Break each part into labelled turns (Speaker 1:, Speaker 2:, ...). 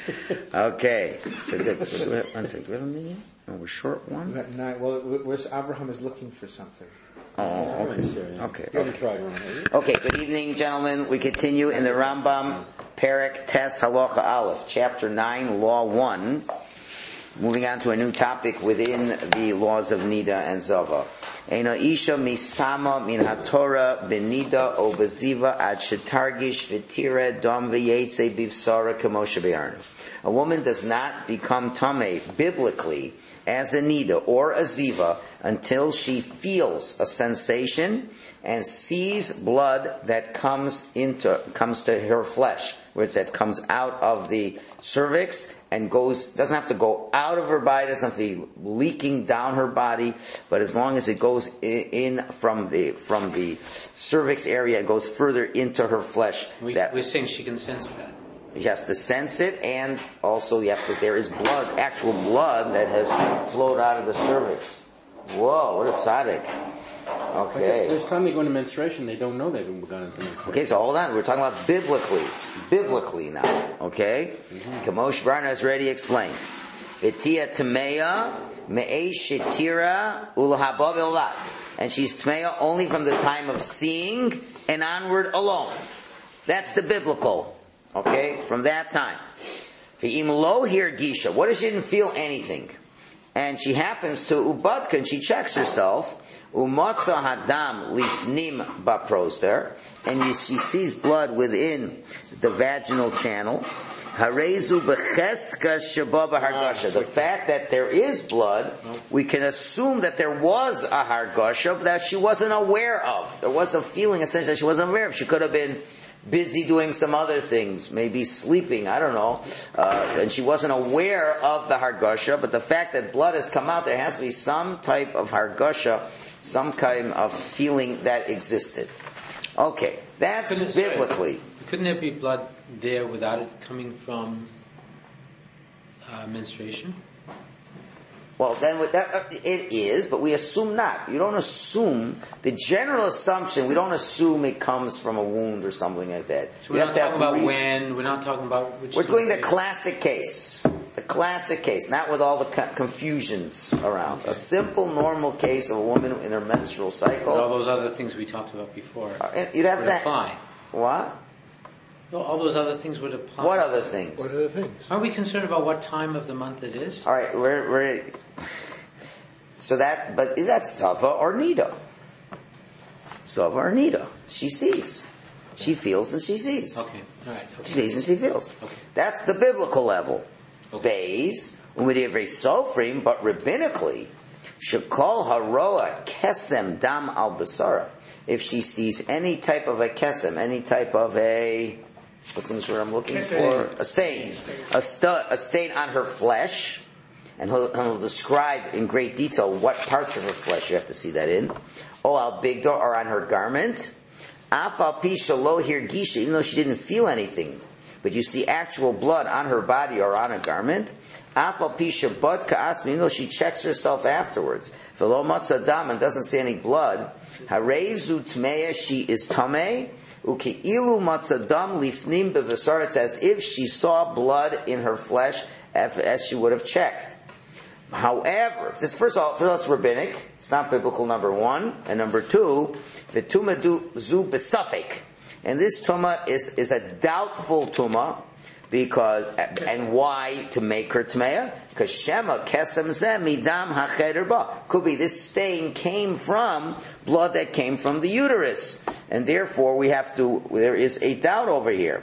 Speaker 1: Okay, so good. One second. Do we have a minute? No, we're short one.
Speaker 2: Abraham is looking for something.
Speaker 1: Oh, okay. Okay, good evening, gentlemen. We continue in the Rambam, Perek Tes Halacha Aleph, Chapter 9, Law 1. Moving on to a new topic within the laws of Nida and Zava. Eino isha mistama min haTorah benida o beziva ad shetargish v'tira dom v'yetze bivsara k'moshe be'arn. A woman does not become tameh biblically as a nida or a ziva until she feels a sensation and sees blood that comes to her flesh, where that comes out of the cervix and doesn't have to go out of her body, doesn't have to be leaking down her body, but as long as it goes in from the cervix area, it goes further into her flesh.
Speaker 3: We're saying she can sense that.
Speaker 1: She has to sense it, and also there is blood, actual blood that has flowed out of the cervix. Whoa, what a tzaddik. Okay.
Speaker 4: There's time they go into menstruation, they don't know they've gone into menstruation.
Speaker 1: Okay, so hold on. We're talking about biblically now. Okay? Kamosh Barna has already explained. V'tia tmeya me'esh shetira ulahabav elat. And she's tmeya only from the time of seeing and onward alone. That's the biblical. Okay? From that time. V'im lo here gisha. What if she didn't feel anything? And she happens to ubadka and she checks herself. Umotza hadam lifnim baproster, and she sees blood within the vaginal channel. Harezu becheska shababa hargasha. The fact that there is blood, we can assume that there was a hargasha that she wasn't aware of. There was a feeling, essentially, that she wasn't aware of. She could have been busy doing some other things, maybe sleeping, I don't know, and she wasn't aware of the hargasha, but the fact that blood has come out, there has to be some type of hargasha, some kind of feeling that existed. Okay, that's biblically.
Speaker 3: Couldn't there be blood there without it coming from menstruation?
Speaker 1: Well, then it is, but we assume not. You don't assume, the general assumption, we don't assume it comes from a wound or something like that.
Speaker 3: So we're not talking about when, we're not talking about which...
Speaker 1: We're doing the classic case. The classic case, not with all the confusions around. Okay. A simple, normal case of a woman in her menstrual cycle.
Speaker 3: But all those other things we talked about before
Speaker 1: you'd have
Speaker 3: would
Speaker 1: that
Speaker 3: apply.
Speaker 1: What?
Speaker 3: All those other things would apply.
Speaker 1: What other things?
Speaker 2: What other things?
Speaker 3: Aren't we concerned about what time of the month it is?
Speaker 1: All right, but that's Sava or Nida. Sava or Nida. She sees. She feels and she sees.
Speaker 3: Okay, all right. Okay.
Speaker 1: She sees and she feels.
Speaker 3: Okay.
Speaker 1: That's the biblical level. Bays, umidivre sofrim, but rabbinically, shekol haroa kesem dam al basara. If she sees any type of a kesem, any type of what's the word I'm looking for? A stain. A stain on her flesh. And he'll describe in great detail what parts of her flesh you have to see that in. O al bigdo, or on her garment. Af al pi shalo hir gisha, even though she didn't feel anything. But you see actual blood on her body or on a garment. Af al pi shabbat ka'atzmi, even though she checks herself afterwards. V'lo matzah dam, and doesn't see any blood. Harezu tmeya, she is tameh. Uke'ilu matzah dam lifnim bevasar, it's as if she saw blood in her flesh as she would have checked. However, this first of all, it's rabbinic. It's not biblical, number one. And number two, the tuma zu besafek. And this tuma is a doubtful tuma, and why to make her tmeya? Because shema kesem zeh midam hacheder ba. Could be this stain came from blood that came from the uterus. And therefore there is a doubt over here.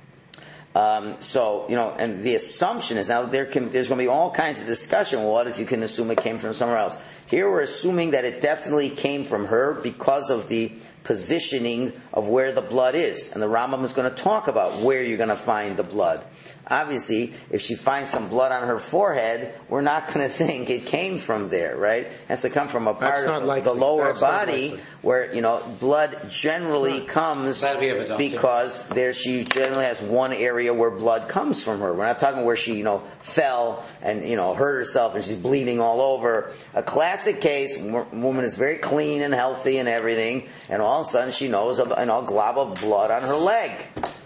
Speaker 1: And the assumption is now there's going to be all kinds of discussion. Well, what if you can assume it came from somewhere else? Here we're assuming that it definitely came from her because of the positioning of where the blood is. And the Rambam is going to talk about where you're going to find the blood. Obviously, if she finds some blood on her forehead, we're not going to think it came from there, right? It has to come from a part of the lower body where, blood generally comes because she generally has one area where blood comes from her. We're not talking where she, fell and, hurt herself and she's bleeding all over. A classic case, woman is very clean and healthy and everything, and all of a sudden she knows a glob of blood on her leg.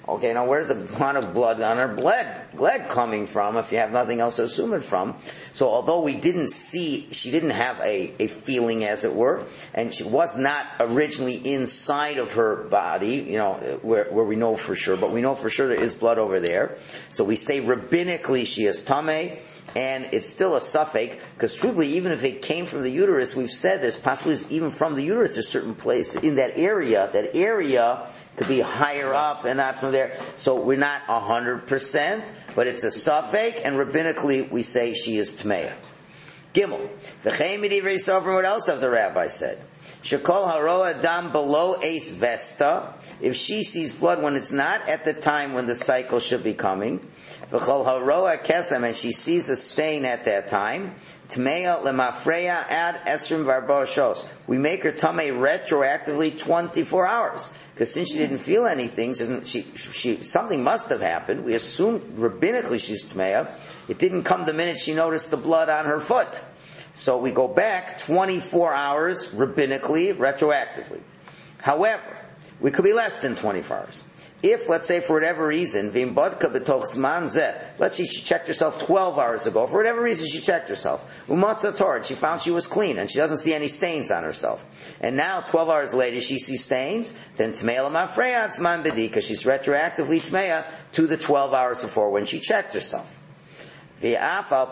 Speaker 1: Okay, now where's the amount of blood on her bled coming from if you have nothing else to assume it from? So although we didn't see, she didn't have a feeling, as it were, and she was not originally inside of her body, where we know for sure, but we know for sure there is blood over there. So we say rabbinically she is tameh, and it's still a suffix, because truthfully, even if it came from the uterus, we've said there's possibilities even from the uterus, a certain place in that area could be higher up and not from there. So we're not 100%, but it's a suffix, and rabbinically we say she is tmeya. Gimel. V'chein midivrei sofrim, what else have the rabbi said? Shekol haroa dam below eis vesta, if she sees blood when it's not at the time when the cycle should be coming, v'chol haroa kesem, and she sees a stain at that time, tmeya lemafreya ad esrim v'arba shos. We make her tamei retroactively 24 hours. Because since she didn't feel anything, something must have happened. We assume rabbinically she's tmeya. It didn't come the minute she noticed the blood on her foot. So we go back 24 hours rabbinically, retroactively. However, we could be less than 24 hours. If, let's say, for whatever reason, let's say she checked herself 12 hours ago, for whatever reason she checked herself, and she found she was clean, and she doesn't see any stains on herself. And now, 12 hours later, she sees stains, then Tmeya L'Mafreya Tzman B'di, because she's retroactively Tmeya to the 12 hours before when she checked herself. Even though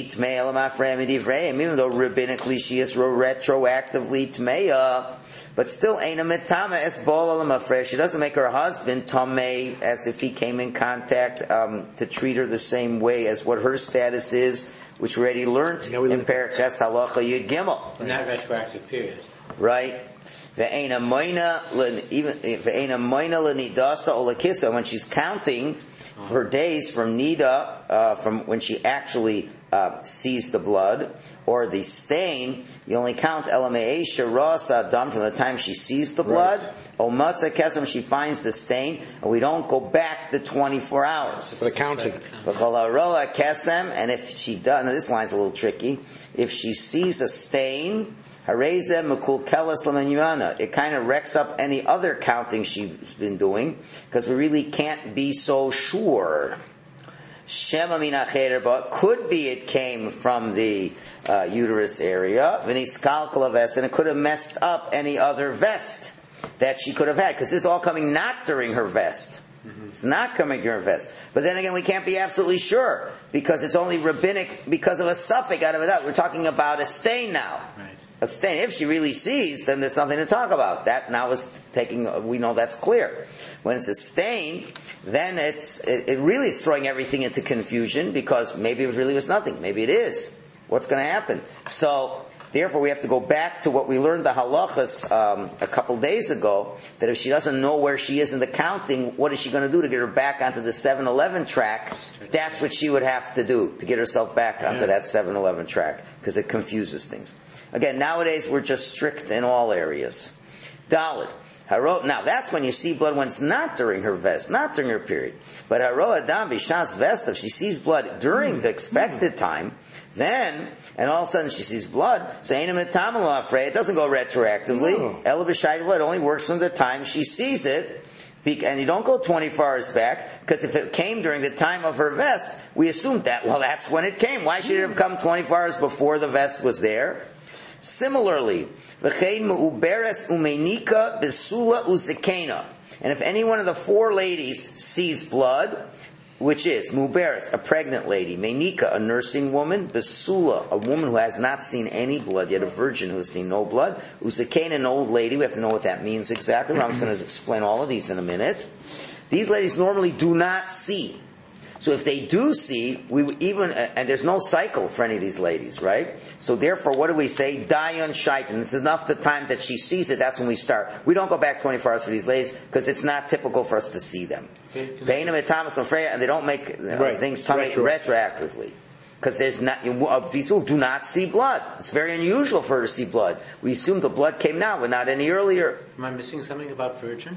Speaker 1: rabbinically she is retroactively Tmeya, but still ain't a mitama es bola l'mafreya. She doesn't make her husband tamei as if he came in contact to treat her the same way as what her status is, which we already learned in Paraches Halacha Yud Gimel.
Speaker 3: In that retroactive period.
Speaker 1: Right. Ve'eina moina l'nidasa o l'kisa, when she's counting her days from nida, from when she actually sees the blood or the stain, you only count elameisha rasa dam from the time she sees the blood. O matza kesem, she finds the stain, and we don't go back the 24 hours.
Speaker 2: For the counting.
Speaker 1: V'cholaroa kesem, and if she does, now this line's a little tricky. If she sees a stain, hareze mekul kelas l'menyana, it kind of wrecks up any other counting she's been doing, because we really can't be so sure. Shema min acher, but could be it came from the uterus area, v'niskalkal vest, and it could have messed up any other vest that she could have had, because this is all coming not during her vest. It's not coming during her vest. But then again, we can't be absolutely sure, because it's only rabbinic because of a suffix out of it. We're talking about a stain now.
Speaker 3: Right.
Speaker 1: A stain. If she really sees, then there's something to talk about. That now is we know that's clear. When it's a stain, then it really is throwing everything into confusion, because maybe it really was nothing. Maybe it is. What's going to happen? So, therefore, we have to go back to what we learned the halachas a couple days ago, that if she doesn't know where she is in the counting, what is she going to do to get her back onto the 7-11 track? That's what she would have to do to get herself back onto that 7-11 track, because it confuses things. Again, nowadays we're just strict in all areas. Dalit. Now that's when you see blood when it's not during her vest, not during her period. But haro adam b'shas vest, if she sees blood during the expected time, then, and all of a sudden she sees blood, so ain't a mitamalo afraid, it doesn't go retroactively. Ela b'shayt blood only works from the time she sees it, and you don't go 24 hours back, because if it came during the time of her vest, we assumed that, well, that's when it came. Why should it have come 24 hours before the vest was there? Similarly, v'chein me'uberes umenika besula uzekena. And if any one of the four ladies sees blood, which is muberes, a pregnant lady, menika, a nursing woman, besula, a woman who has not seen any blood yet, a virgin who has seen no blood, uzekena, an old lady, we have to know what that means exactly. I'm just going to explain all of these in a minute. These ladies normally do not see. So if they do see, and there's no cycle for any of these ladies, right? So therefore, what do we say? Dayan shaitan. It's enough the time that she sees it, that's when we start. We don't go back 24 hours for these ladies, because it's not typical for us to see them. And they don't make things retroactively. Because these people do not see blood. It's very unusual for her to see blood. We assume the blood came now, but not any earlier.
Speaker 3: Am I missing something about virgin?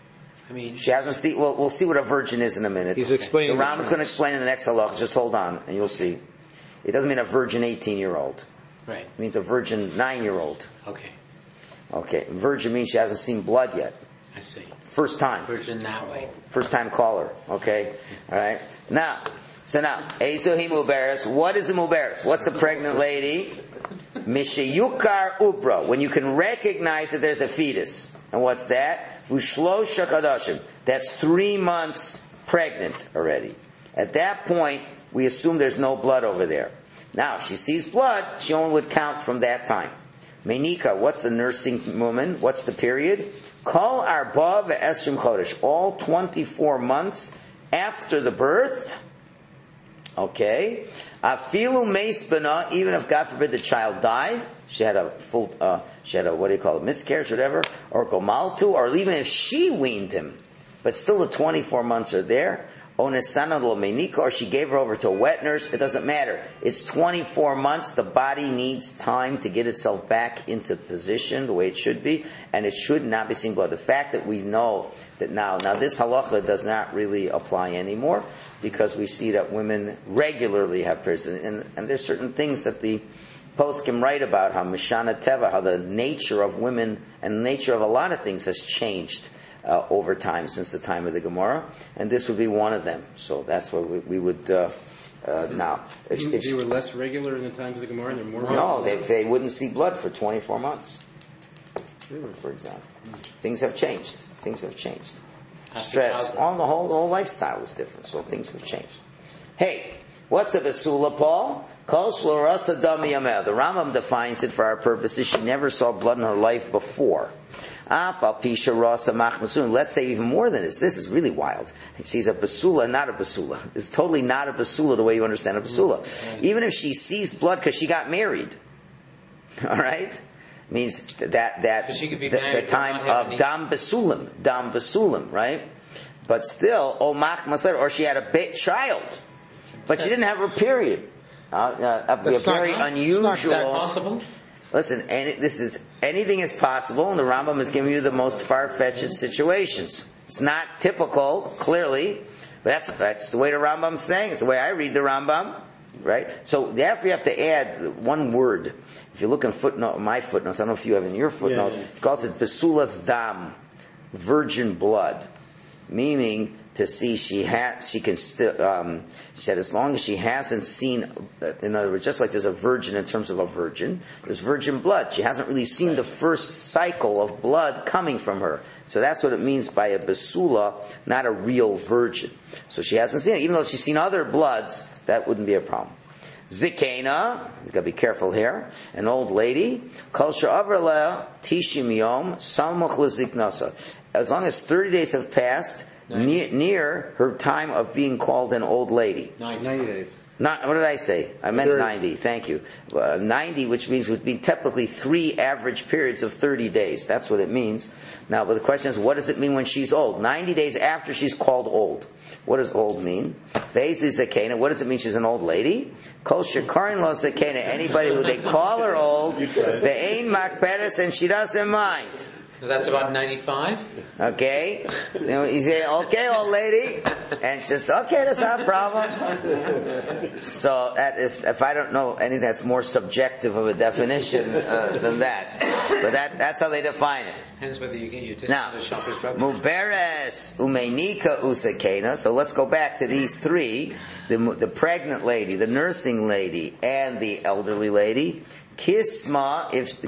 Speaker 3: I mean,
Speaker 1: she hasn't seen. Well, we'll see what a virgin is in a minute.
Speaker 2: He's explaining.
Speaker 1: The Rambam's going to explain in the next halach. Just hold on, and you'll see. It doesn't mean a virgin 18-year-old.
Speaker 3: Right.
Speaker 1: It means a virgin 9-year-old.
Speaker 3: Okay.
Speaker 1: Okay. Virgin means she hasn't seen blood yet.
Speaker 3: I see.
Speaker 1: First time.
Speaker 3: Version that way.
Speaker 1: First time caller. Okay? Alright? Now, Ezohi Muberes. What is a Muberes? What's a pregnant lady? Mishayukar Ubra. When you can recognize that there's a fetus. And what's that? Vushlosha Kadashim. That's 3 months pregnant already. At that point, we assume there's no blood over there. Now, if she sees blood, she only would count from that time. Menika, what's a nursing woman? What's the period? Kol Arba ve'esrim chodesh. All 24 months after the birth. Okay. Afilu meis bana, even if God forbid the child died, she had a miscarriage, whatever, or gomaltu, or even if she weaned him, but still the 24 months are there. Onesana lo menika, or she gave her over to a wet nurse, it doesn't matter. It's 24 months, the body needs time to get itself back into position the way it should be, and it should not be seen blood. The fact that we know that now this halacha does not really apply anymore, because we see that women regularly have periods, and there's certain things that the poskim write about, how Mishana Teva, how the nature of women and the nature of a lot of things has changed over time, since the time of the Gemara, and this would be one of them. So that's what we would now.
Speaker 4: They were less regular in the times of the Gemara, and they're more regular.
Speaker 1: No, they wouldn't see blood for 24 months, for example. Things have changed. Stress, the whole lifestyle is different, so things have changed. Hey, what's a basula, Paul? Kol shlorasa dami yameh. The Rambam defines it for our purposes. She never saw blood in her life before. Let's say even more than this. This is really wild. She's a basula, not a basula. It's totally not a basula the way you understand a basula. Even if she sees blood because she got married, all right, means that
Speaker 3: she could be
Speaker 1: the time of dam basulim, right? But still, or she had a child, but she didn't have her period. A very unusual.
Speaker 3: Is that possible?
Speaker 1: Listen, anything is possible, and the Rambam is giving you the most far-fetched situations. It's not typical, clearly, but that's the way the Rambam's saying. It's the way I read the Rambam, right? So therefore, you have to add one word. If you look in my footnotes, I don't know if you have in your footnotes, It calls it besulas dam, virgin blood, meaning to see she can still. She said, as long as she hasn't seen, in other words, just like there's a virgin in terms of a virgin, there's virgin blood. She hasn't really seen the first cycle of blood coming from her. So that's what it means by a basula, not a real virgin. So she hasn't seen it. Even though she's seen other bloods, that wouldn't be a problem. Zikena, you gotta be careful here, an old lady, kol she'avar leha tishim yom, samuch leziknasa. As long as 30 days have passed, near her time of being called an old lady.
Speaker 3: 90 days.
Speaker 1: What did I say? I meant 30. 90, thank you. 90, which means would be typically 3 average periods of 30 days. That's what it means. Now, but the question is, what does it mean when she's old? 90 days after she's called old. What does old mean? Vezi Zakena, what does it mean she's an old lady? Kol Shekarin Lo Zakena, anybody who they call her old, Ve'ein Makberes, and she doesn't mind.
Speaker 3: So that's about 95.
Speaker 1: Okay, you say, okay, old lady, and she says, okay, that's not a problem. So if I don't know anything that's more subjective of a definition than that, but that's how they define it.
Speaker 3: Depends whether you get your
Speaker 1: now,
Speaker 3: Shopper's Drug.
Speaker 1: Muberes umenika usekena. So let's go back to these three: the pregnant lady, the nursing lady, and the elderly lady. Kisman,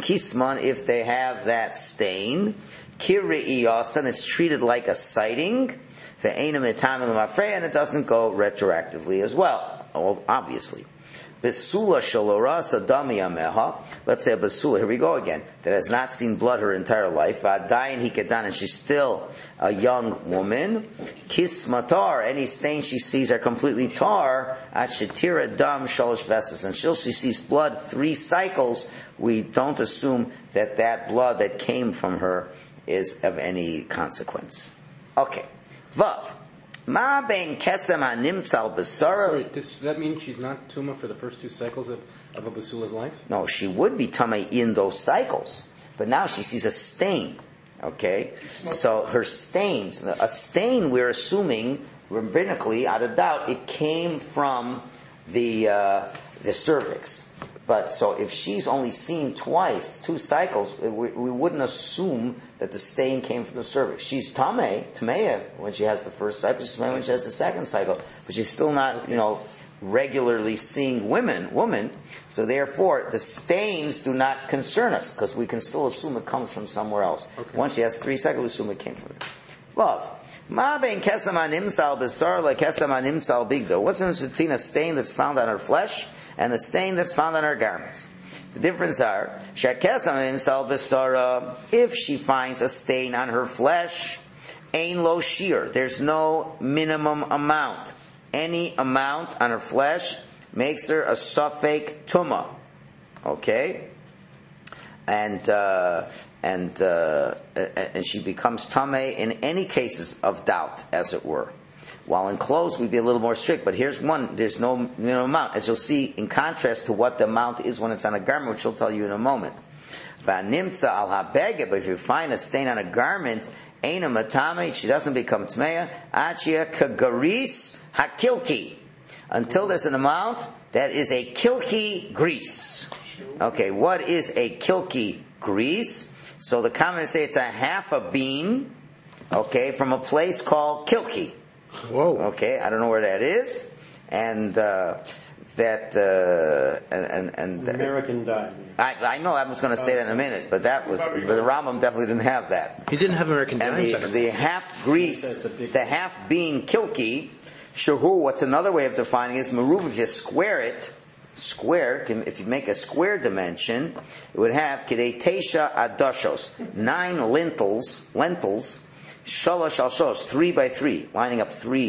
Speaker 1: if they have that stain, kiri'iyasan, it's treated like a sighting, and it doesn't go retroactively as well, obviously. Besula shalorasa damiyameha, let's say a besula, here we go again, that has not seen blood her entire life, dayan hikedan, and she's still a young woman, kismatar, any stains she sees are completely tar, at shetira dam shalosh vesas, until she sees blood 3 cycles, we don't assume that blood that came from her is of any consequence. Okay. Vav. Ma ben kesem hanimtzal besara.
Speaker 4: Sorry, does that mean she's not tuma for the first 2 cycles of a basula's life?
Speaker 1: No, she would be tama in those cycles, but now she sees a stain. Okay, so her stains. A stain, we're assuming rabbinically, out of doubt, it came from the cervix. But so if she's only seen twice, 2 cycles, we wouldn't assume that the stain came from the cervix. She's tamei when she has the first cycle, she's tamei when she has the second cycle, but she's still not, regularly seeing woman. So therefore, the stains do not concern us, because we can still assume it comes from somewhere else.
Speaker 4: Okay.
Speaker 1: Once she has 3 cycles, we assume it came from it. Love. Ma bein kesem animsal besar le kesem animsal bigdo. What's the difference between a stain that's found on her flesh and the stain that's found on her garments? The difference are, shekesem animsal besara, if she finds a stain on her flesh, ein lo shear, there's no minimum amount. Any amount on her flesh makes her a safek tuma. Okay? And she becomes tamei in any cases of doubt, as it were. While in clothes, we'd be a little more strict, but here's one, there's no minimum amount, as you'll see in contrast to what the amount is when it's on a garment, which I'll tell you in a moment. V'animtza al habeged, but if you find a stain on a garment, eina matame, she doesn't become tmeya, achia kagaris hakilki, until there's an amount that is a kilki grease. Okay, what is a kilki grease? So the commentators say it's a half a bean, okay, from a place called Kilki.
Speaker 4: Whoa.
Speaker 1: Okay, I don't know where that is, and
Speaker 5: American dye.
Speaker 1: I know I was going to say that in a minute, but the Rambam definitely didn't have that.
Speaker 4: He didn't have American
Speaker 1: And
Speaker 4: dye.
Speaker 1: the half grease, the half bean Kilki, shahu. What's another way of defining it is merub. If you square it. If you make a square dimension, it would have kidei teisha adoshos, 9 lentils, shalosh al shalosh, 3 by 3, lining up 3,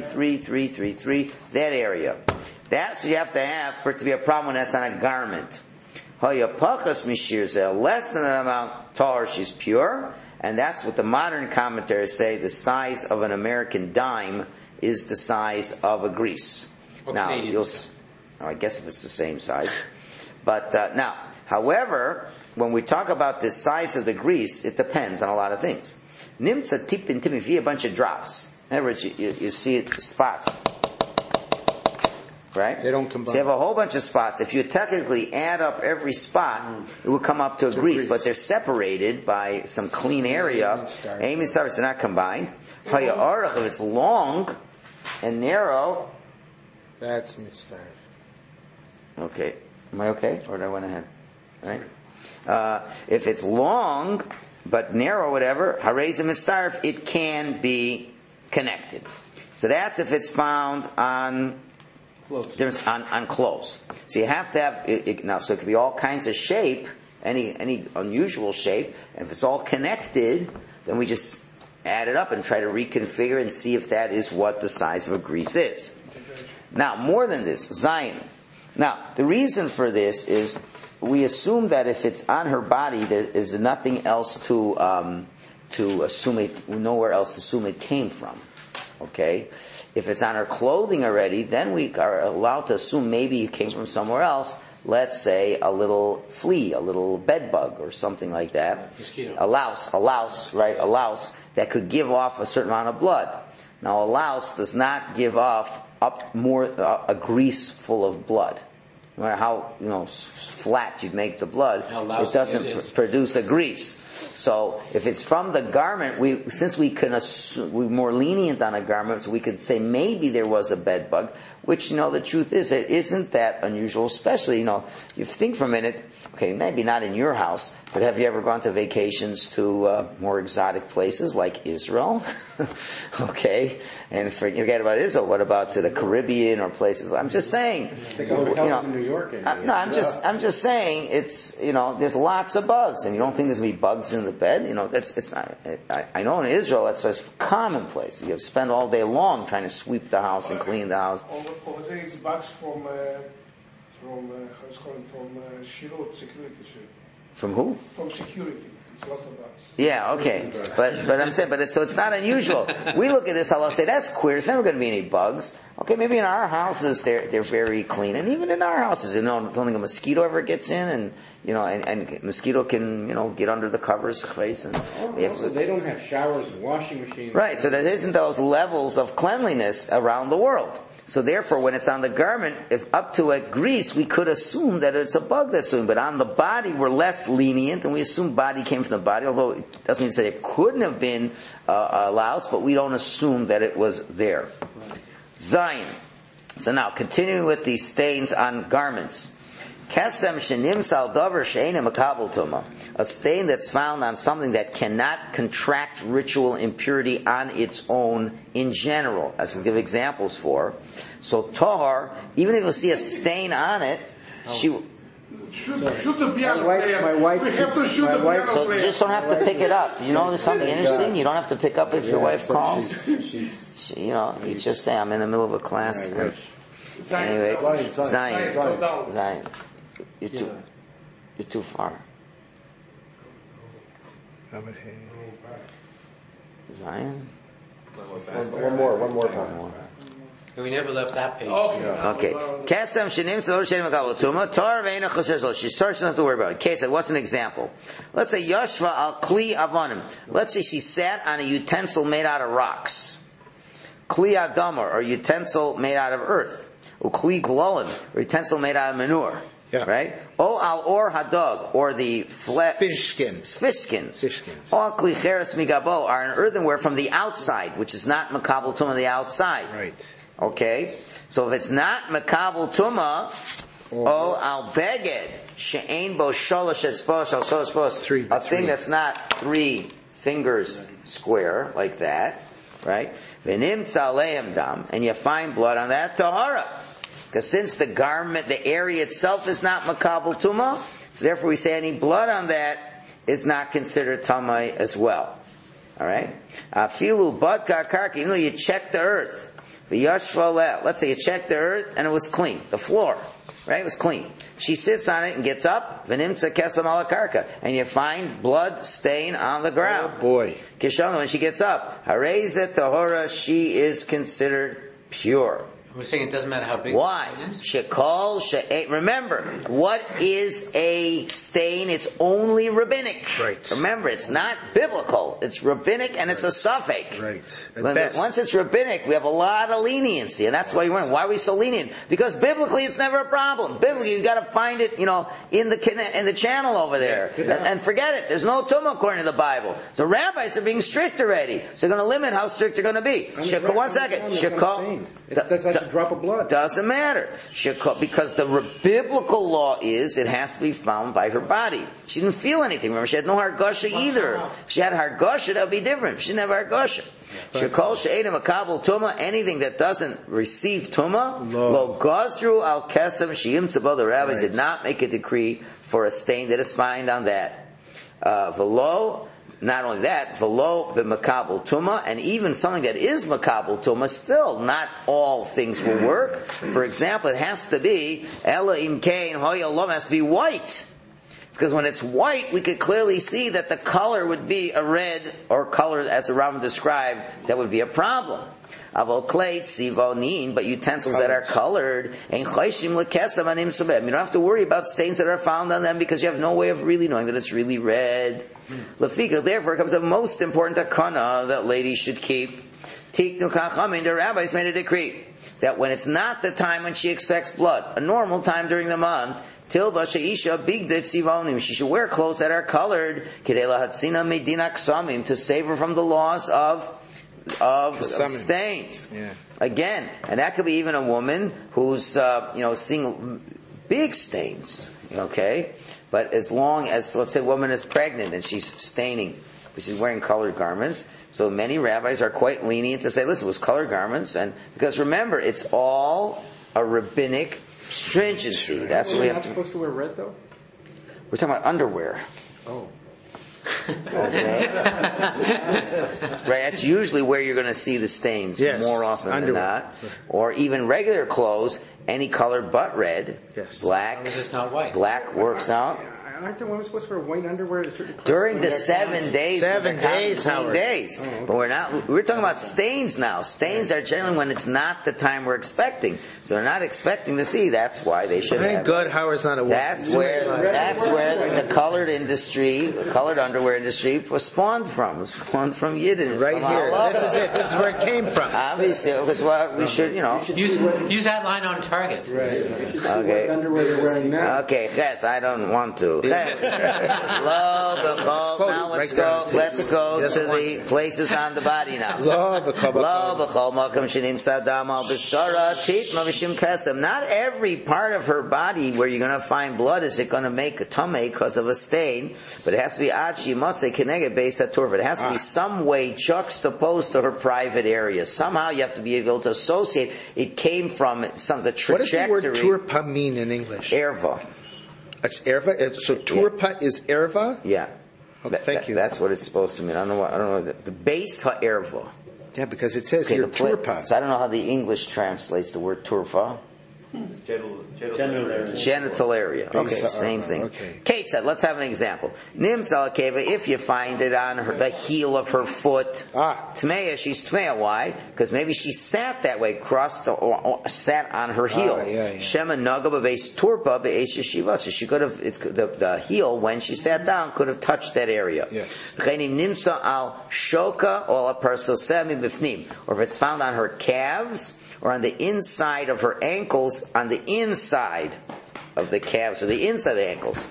Speaker 1: that area. That's what you have to have for it to be a problem when that's on a garment. Hayapachas mishirzel, less than that amount, tar, she's pure, and that's what the modern commentaries say, the size of an American dime is the size of a grease. Now, I guess if it's the same size. But now, however, when we talk about the size of the grease, it depends on a lot of things. Nimtza tipin tim, if you have a bunch of drops. In other words, you see it, spots. Right?
Speaker 4: They don't combine.
Speaker 1: So you have a whole bunch of spots. If you technically add up every spot, it would come up to a grease, but they're separated by some clean area. Amy Sarvis, they're not combined. Haya Arach, if it's long and narrow.
Speaker 4: That's mitzvah.
Speaker 1: Okay. Am I okay? Or did I went ahead? Right? If it's long, but narrow, whatever, harezim mistarf, it can be connected. So that's if it's found on clothes. On clothes. So you have to have it now. So it could be all kinds of shape, any unusual shape. And if it's all connected, then we just add it up and try to reconfigure and see if that is what the size of a grease is. Now, more than this, Zion. Now, the reason for this is we assume that if it's on her body, there is nothing else to assume it, nowhere else to assume it came from. Okay? If it's on her clothing already, then we are allowed to assume maybe it came from somewhere else. Let's say a little flea, a little bed bug or something like that.
Speaker 3: Mosquito.
Speaker 1: A louse, right? A louse that could give off a certain amount of blood. Now, a louse does not give off up more a grease full of blood. No matter how flat you make the blood, it doesn't produce a grease. So if it's from the garment, since we can assume, we're more lenient on a garment, so we could say maybe there was a bed bug, which, the truth is, it isn't that unusual, especially, you think for a minute, okay, maybe not in your house, but have you ever gone to vacations to more exotic places like Israel? Okay, and forget about Israel, what about to the Caribbean or places? I'm just saying.
Speaker 5: Take a hotel in New York.
Speaker 1: I'm just saying it's, there's lots of bugs, and you don't think there's going to be bugs in the bed? It's not, I know in Israel that's just commonplace. You spend all day long trying to sweep the house and clean the house.
Speaker 6: Over there it's bugs from Shirut, security.
Speaker 1: From who?
Speaker 6: From security. It's a lot of bugs.
Speaker 1: Yeah, okay. But I'm saying, so it's not unusual. We look at this, I'll say, that's queer, there's never going to be any bugs. Okay, maybe in our houses they're very clean, and even in our houses, don't think a mosquito ever gets in, and mosquito can, get under the covers, face, and
Speaker 5: they don't have showers and washing machines.
Speaker 1: Right, so there isn't those levels of cleanliness around the world. So therefore, when it's on the garment, if up to a grease, we could assume that it's a bug that's swimming. But on the body, we're less lenient, and we assume body came from the body, although it doesn't mean to say it couldn't have been a louse, but we don't assume that it was there. Zion. So now, continuing with these stains on garments. Kesem shenimsal davar she'eina makabel tuma. A stain that's found on something that cannot contract ritual impurity on its own in general, as we'll give examples for. So tahar, even if you see a stain on it,
Speaker 6: Shoot the piano
Speaker 5: my wife
Speaker 6: We have to shoot the piano
Speaker 1: so you
Speaker 6: player.
Speaker 1: just don't have to pick it up. Do you know there's something interesting? You don't have to pick up if your wife calls. You just say, I'm in the middle of a class. Anyway, Zion. You're too far. Zion?
Speaker 5: One more time.
Speaker 3: We never left that page.
Speaker 1: Okay. Kesem shenim tzalor shenim makabel tuma. Tar ve'ena choshesh. She's starting to have to worry about it. Okay, so what's an example? Let's say Yashva al kli avonim. Let's say she sat on a utensil made out of rocks. Kli adamar, or utensil made out of earth. Ukli glolim, or utensil made out of manure.
Speaker 2: Yeah.
Speaker 1: Right? O al or hadog, or the
Speaker 2: Fish skins.
Speaker 1: Fish skins.
Speaker 2: Fish skins.
Speaker 1: O kli cheres migabo, are an earthenware from the outside, which is not makabel tuma the outside.
Speaker 2: Right.
Speaker 1: Okay? So if it's not makabel tuma, o al beged, she'ein bo sholosh etzbos al sholosh bos, a thing that's not 3 fingers square, like that, right? V'nimtza aleim dam, and you find blood on that, tahara. Because since the garment, the area itself is not makabel tuma, so therefore we say any blood on that is not considered tamai as well. Alright? Afilu badka karki, even though you check the earth, let's say you checked the earth and it was clean, the floor, right? It was clean. She sits on it and gets up, v'nimtza kesam ala karka, and you find blood stain on the ground.
Speaker 2: Oh boy.
Speaker 1: Kishana, when she gets up, harezet tahora, she is considered pure.
Speaker 3: We're saying it doesn't matter how big
Speaker 1: Why?
Speaker 3: it is?
Speaker 1: Shekol, remember, what is a stain? It's only rabbinic.
Speaker 2: Right.
Speaker 1: Remember, it's not biblical. It's rabbinic and it's a suffix.
Speaker 2: Right.
Speaker 1: Once it's rabbinic, we have a lot of leniency, and that's why you wonder, why are we so lenient? Because biblically, it's never a problem. Biblically, you've got to find it, in the channel over there. And forget it. There's no tumah according to the Bible. So rabbis are being strict already. So they're going to limit how strict they're going to be. One second. Shekol.
Speaker 5: That's a drop of blood.
Speaker 1: Doesn't matter. Because the biblical law is it has to be found by her body. She didn't feel anything. Remember, she had no hargosha either. If she had hargosha, that would be different. If she didn't have hargosha. Shekol she'edim makabel tuma, anything that doesn't receive tuma, lo gazru al kesem she'im tzabah, the rabbis did not make a decree for a stain that is found on that. V'lo, not only that, v'lo b'makabel tuma, and even something that is makabel tuma, still not all things will work. For example, it has to be ela imkein hoyalom, has to be white. Because when it's white, we could clearly see that the color would be a red, or color as the Rambam described, that would be a problem. Avol kleit sivonin, but utensils that are colored, and chayshim lekesam anim subem. You don't have to worry about stains that are found on them because you have no way of really knowing that it's really red. Lefika, therefore, comes the most important takana that ladies should keep. Tiknu kachamim, the rabbis made a decree that when it's not the time when she expects blood, a normal time during the month, Tilba sheisha bigdit sivonim, she should wear clothes that are colored, kidei lahatzina medina ksamim, to save her from the laws of stains.
Speaker 2: Yeah.
Speaker 1: Again, and that could be even a woman who's seeing big stains. Okay, but as long as, let's say, a woman is pregnant and she's staining, but she's wearing colored garments. So many rabbis are quite lenient to say, listen, it was colored garments, and because remember, it's all a rabbinic stringency. That's what we have.
Speaker 5: Not supposed to wear red though.
Speaker 1: We're talking about underwear.
Speaker 5: Oh.
Speaker 1: Okay. Right, that's usually where you're going to see the stains more often than not. Or even regular clothes, any color but red.
Speaker 2: Yes.
Speaker 1: Black.
Speaker 3: As long as it's not white.
Speaker 1: Black works out.
Speaker 5: aren't the women supposed to wear white underwear at a certain time?
Speaker 1: During the 7 days.
Speaker 7: 7 days, Howard.
Speaker 1: Days. But we're talking about stains now. Stains are generally when it's not the time we're expecting. So they're not expecting to see. That's why they should
Speaker 7: Thank
Speaker 1: have
Speaker 7: God Howard's not a woman.
Speaker 1: That's where the colored underwear industry was spawned from. It was spawned from Yidden.
Speaker 7: Right here. This is it. This is where it came from.
Speaker 1: Obviously, because we should,
Speaker 3: use that line on target.
Speaker 5: Right.
Speaker 1: Okay.
Speaker 5: Underwear they're wearing now.
Speaker 1: Okay, Ches, I don't want to. Ches. Now let's go to the places on the body now. Not every part of her body where you're going to find blood is it going to make a tummy because of a stain, but it has to be achi motze keneged beis haturva. It has to be some way juxtaposed to her private area. Somehow you have to be able to associate it came from the trajectory.
Speaker 7: What does the word turpa mean in English?
Speaker 1: Erva.
Speaker 7: It's erva? So turpa is erva?
Speaker 1: Yeah.
Speaker 7: Okay, thank you.
Speaker 1: That's what it's supposed to mean. I don't know. The base ha'erva.
Speaker 7: Yeah, because it says here turpa.
Speaker 1: So I don't know how the English translates the word turfa. Genital area. Okay, same thing.
Speaker 7: Okay.
Speaker 1: Kate said, let's have an example. Nimtzal keva, if you find it on the heel of her foot, tmeya, she's tmeya. Why? Because maybe she sat that way, crossed or sat on her heel. Shema naga b'beis turpa b'eis yeshiva. So she could have, the heel, when she sat down, could have touched that area.
Speaker 7: Yes.
Speaker 1: Nimtzal al shoka or al parsosemi b'fnim. Or if it's found on her calves, or on the inside of her ankles, on the inside of the calves, or the inside of the ankles.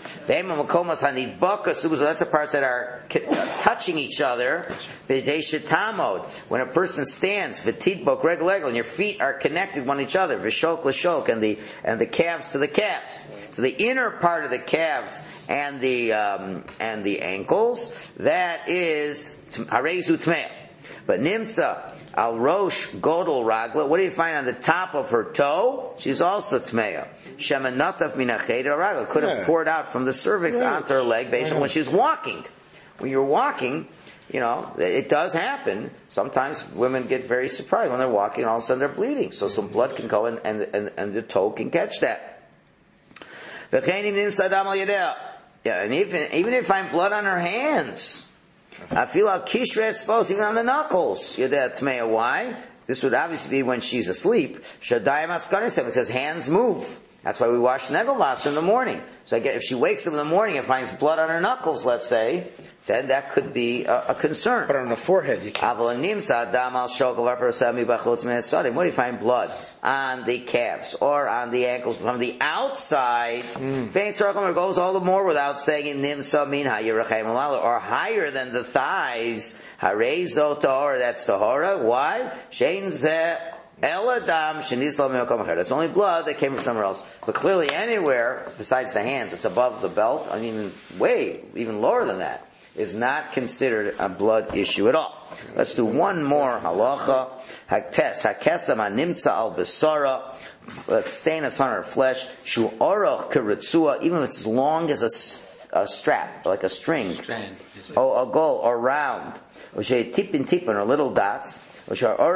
Speaker 1: So that's the parts that are touching each other. When a person stands, and your feet are connected one each other, and the calves to the calves. So the inner part of the calves and the ankles, that is harezu tmei. But nimtza al rosh godol ragla. What do you find on the top of her toe? She's also tmeya. Shemanatav minacheder ragla. Could have poured out from the cervix onto her leg based on when she was walking. When you're walking, it does happen. Sometimes women get very surprised when they're walking and all of a sudden they're bleeding. So some blood can go and the toe can catch that. Yeah, and even if I find blood on her hands, I feel how kishra exposed, even on the knuckles. Why? This would obviously be when she's asleep. Because hands move. That's why we wash negelvasser in the morning. So if she wakes up in the morning and finds blood on her knuckles, let's say, then that could be a concern.
Speaker 7: But on the forehead, you can't.
Speaker 1: What do you find blood? On the calves or on the ankles from the outside. It goes all the more without saying nimsa min or higher than the thighs. Harezo tahora, that's tahora. Why? It's only blood that came from somewhere else. But clearly anywhere besides the hands, it's above the belt, even lower than that, is not considered a blood issue at all. Let's do one more halacha. Hakesam animtza al besara. Stain that's on her flesh. Shu orach keritzua, even if it's as long as a strap, like a string.
Speaker 3: Strand.
Speaker 1: A goal, or round. Or tipin, or little dots. Or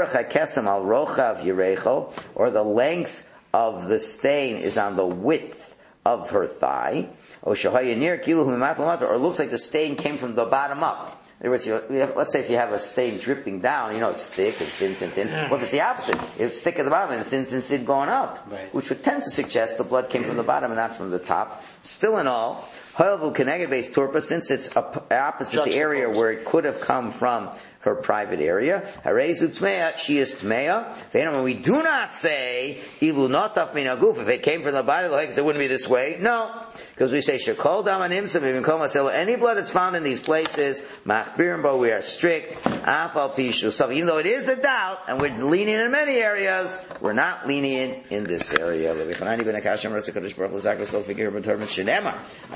Speaker 1: the length of the stain is on the width of her thigh. Or it looks like the stain came from the bottom up. In other words, let's say if you have a stain dripping down, it's thick and thin. What if it's the opposite? It's thick at the bottom and thin going up.
Speaker 3: Right.
Speaker 1: Which would tend to suggest the blood came from the bottom and not from the top. Still in all, since it's opposite the area where it could have come from, her private area. Harezu tmeya, she is tmeya. When we do not say ilu notaf min haguf, if it came from the body, like it wouldn't be this way. No, because we say shekol dam animsa b'minkom hasela. Any blood that's found in these places, machbirim bo, we are strict. Afal pishu. So even though it is a doubt, and we're lenient in many areas, we're not lenient in this area.